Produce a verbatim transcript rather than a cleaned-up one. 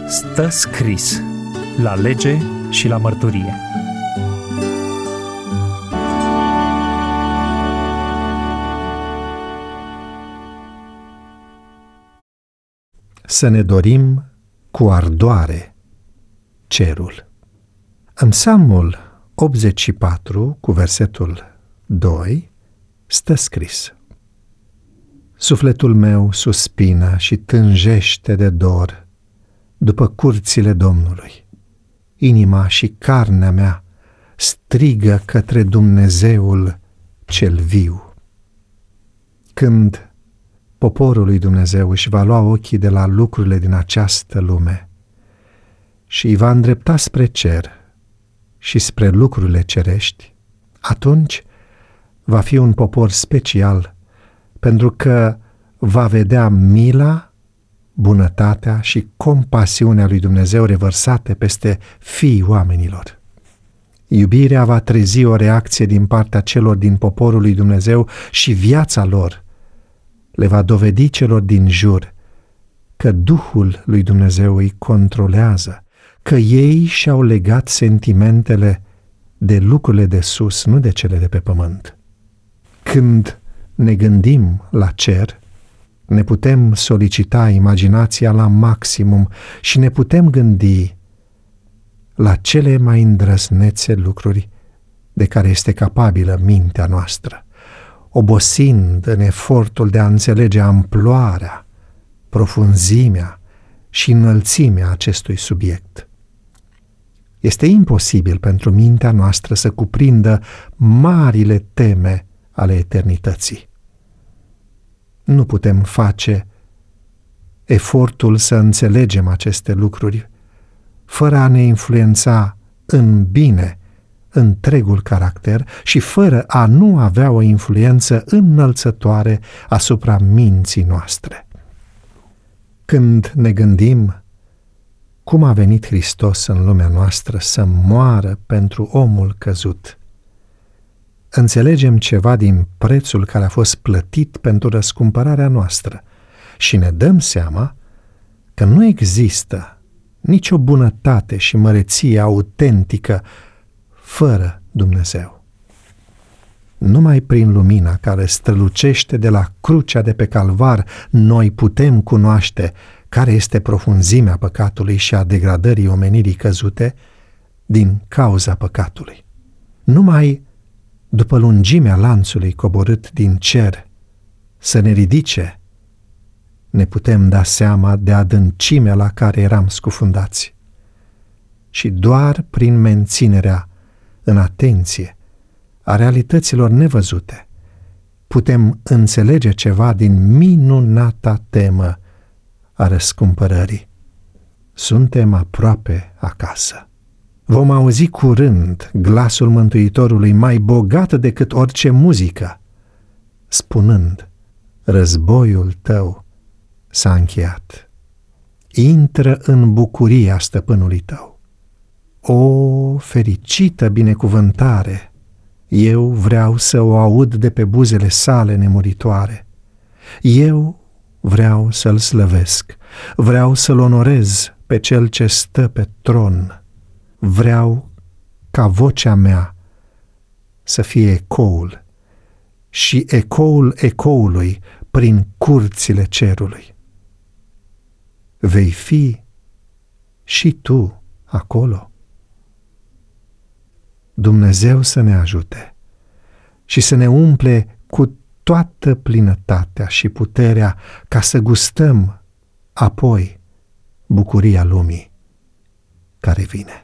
Stă scris la lege și la mărturie. Să ne dorim cu ardoare cerul. În Psalmul optzeci și patru, cu versetul doi, stă scris: Sufletul meu suspină și tânjește de dor după curțile Domnului. Inima și carnea mea strigă către Dumnezeul cel viu. Când poporul lui Dumnezeu își va lua ochii de la lucrurile din această lume și îi va îndrepta spre cer și spre lucrurile cerești, atunci va fi un popor special, pentru că va vedea mila, bunătatea și compasiunea lui Dumnezeu revărsate peste fiii oamenilor. Iubirea va trezi o reacție din partea celor din poporul lui Dumnezeu și viața lor le va dovedi celor din jur că Duhul lui Dumnezeu îi controlează, că ei și-au legat sentimentele de lucrurile de sus, nu de cele de pe pământ. Când ne gândim la cer, ne putem solicita imaginația la maximum și ne putem gândi la cele mai îndrăznețe lucruri de care este capabilă mintea noastră, obosind în efortul de a înțelege amploarea, profunzimea și înălțimea acestui subiect. Este imposibil pentru mintea noastră să cuprindă marile teme ale eternității. Nu putem face efortul să înțelegem aceste lucruri fără a ne influența în bine întregul caracter și fără a nu avea o influență înălțătoare asupra minții noastre. Când ne gândim cum a venit Hristos în lumea noastră să moară pentru omul căzut, înțelegem ceva din prețul care a fost plătit pentru răscumpărarea noastră și ne dăm seama că nu există nicio bunătate și măreție autentică fără Dumnezeu. Numai prin lumina care strălucește de la crucea de pe Calvar, noi putem cunoaște care este profunzimea păcatului și a degradării omenirii căzute din cauza păcatului. Numai după lungimea lanțului coborât din cer să ne ridice, ne putem da seama de adâncimea la care eram scufundați. Și doar prin menținerea în atenție a realităților nevăzute putem înțelege ceva din minunata temă a răscumpărării. Suntem aproape acasă. Vom auzi curând glasul Mântuitorului mai bogat decât orice muzică, spunând: războiul tău s-a încheiat. Intră în bucuria stăpânului tău. O fericită binecuvântare! Eu vreau să o aud de pe buzele sale nemuritoare. Eu vreau să-l slăvesc, vreau să-l onorez pe cel ce stă pe tron. Vreau ca vocea mea să fie ecoul și ecoul ecoului prin curțile cerului. Vei fi și tu acolo. Dumnezeu să ne ajute și să ne umple cu toată plinătatea și puterea ca să gustăm apoi bucuria lumii care vine.